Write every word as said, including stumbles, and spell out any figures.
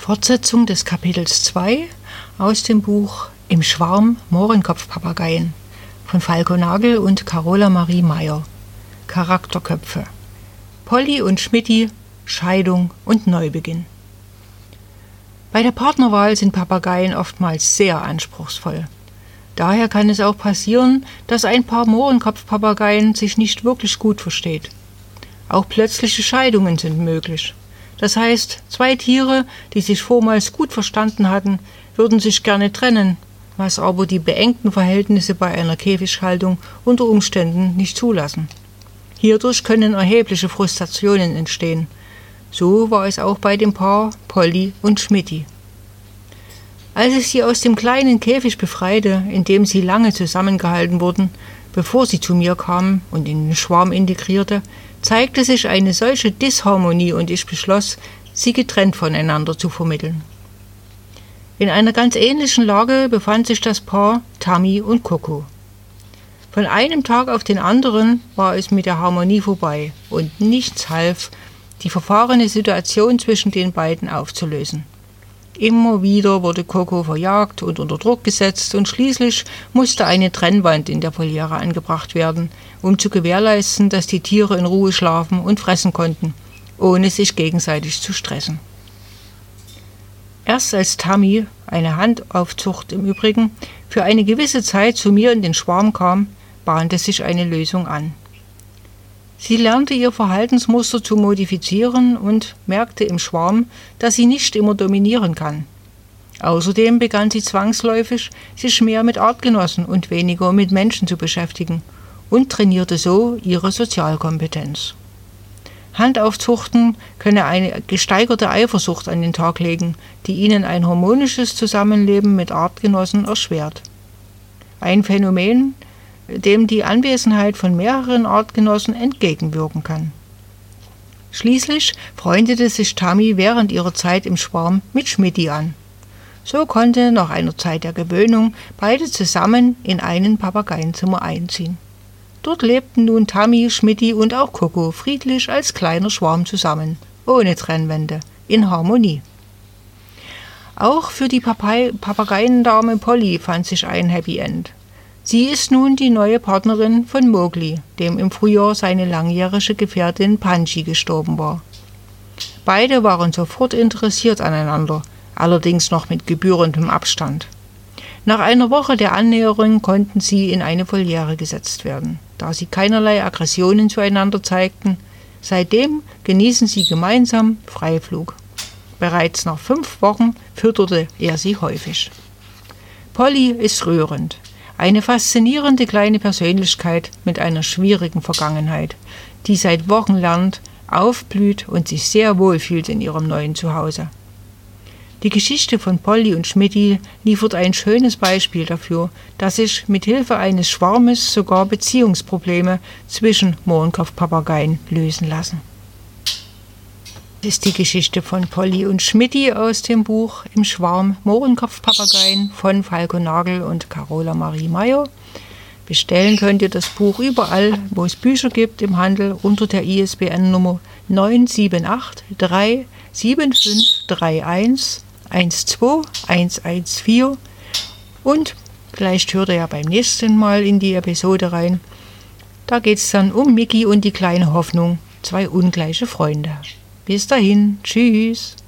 Fortsetzung des Kapitels zwei aus dem Buch Im Schwarm Mohrenkopfpapageien von Falco Nagel und Carola Marie Meyer. Charakterköpfe: Polly und Schmidti, Scheidung und Neubeginn. Bei der Partnerwahl sind Papageien oftmals sehr anspruchsvoll. Daher kann es auch passieren, dass ein Paar Mohrenkopfpapageien sich nicht wirklich gut versteht. Auch plötzliche Scheidungen sind möglich. Das heißt, zwei Tiere, die sich vormals gut verstanden hatten, würden sich gerne trennen, was aber die beengten Verhältnisse bei einer Käfighaltung unter Umständen nicht zulassen. Hierdurch können erhebliche Frustrationen entstehen. So war es auch bei dem Paar Polly und Schmidti. Als ich sie aus dem kleinen Käfig befreite, in dem sie lange zusammengehalten wurden, bevor sie zu mir kamen und in den Schwarm integrierte, zeigte sich eine solche Disharmonie und ich beschloss, sie getrennt voneinander zu vermitteln. In einer ganz ähnlichen Lage befand sich das Paar Tammy und Coco. Von einem Tag auf den anderen war es mit der Harmonie vorbei und nichts half, die verfahrene Situation zwischen den beiden aufzulösen. Immer wieder wurde Coco verjagt und unter Druck gesetzt und schließlich musste eine Trennwand in der Voliere angebracht werden, um zu gewährleisten, dass die Tiere in Ruhe schlafen und fressen konnten, ohne sich gegenseitig zu stressen. Erst als Tammy, eine Handaufzucht im Übrigen, für eine gewisse Zeit zu mir in den Schwarm kam, bahnte sich eine Lösung an. Sie lernte ihr Verhaltensmuster zu modifizieren und merkte im Schwarm, dass sie nicht immer dominieren kann. Außerdem begann sie zwangsläufig, sich mehr mit Artgenossen und weniger mit Menschen zu beschäftigen und trainierte so ihre Sozialkompetenz. Handaufzuchten könne eine gesteigerte Eifersucht an den Tag legen, die ihnen ein harmonisches Zusammenleben mit Artgenossen erschwert. Ein Phänomen, dem die Anwesenheit von mehreren Artgenossen entgegenwirken kann. Schließlich freundete sich Tammy während ihrer Zeit im Schwarm mit Schmidti an. So konnte nach einer Zeit der Gewöhnung beide zusammen in einen Papageienzimmer einziehen. Dort lebten nun Tammy, Schmidti und auch Coco friedlich als kleiner Schwarm zusammen, ohne Trennwände, in Harmonie. Auch für die Papay- Papageiendame Polly fand sich ein Happy End. Sie ist nun die neue Partnerin von Mowgli, dem im Frühjahr seine langjährige Gefährtin Panchi gestorben war. Beide waren sofort interessiert aneinander, allerdings noch mit gebührendem Abstand. Nach einer Woche der Annäherung konnten sie in eine Voliere gesetzt werden, da sie keinerlei Aggressionen zueinander zeigten. Seitdem genießen sie gemeinsam Freiflug. Bereits nach fünf Wochen fütterte er sie häufig. Polly ist rührend. Eine faszinierende kleine Persönlichkeit mit einer schwierigen Vergangenheit, die seit Wochen lernt, aufblüht und sich sehr wohl fühlt in ihrem neuen Zuhause. Die Geschichte von Polly und Schmidti liefert ein schönes Beispiel dafür, dass sich mit Hilfe eines Schwarmes sogar Beziehungsprobleme zwischen Mohrenkopfpapageien lösen lassen. Das ist die Geschichte von Polly und Schmidti aus dem Buch Im Schwarm Mohrenkopfpapageien von Falco Nagel und Carola Marie Meyer. Bestellen könnt ihr das Buch überall, wo es Bücher gibt, im Handel unter der I S B N-Nummer neun sieben acht drei sieben fünf drei eins eins zwei eins eins vier. Und vielleicht hört ihr ja beim nächsten Mal in die Episode rein. Da geht es dann um Mickey und die kleine Hoffnung, zwei ungleiche Freunde. Bis dahin, tschüss.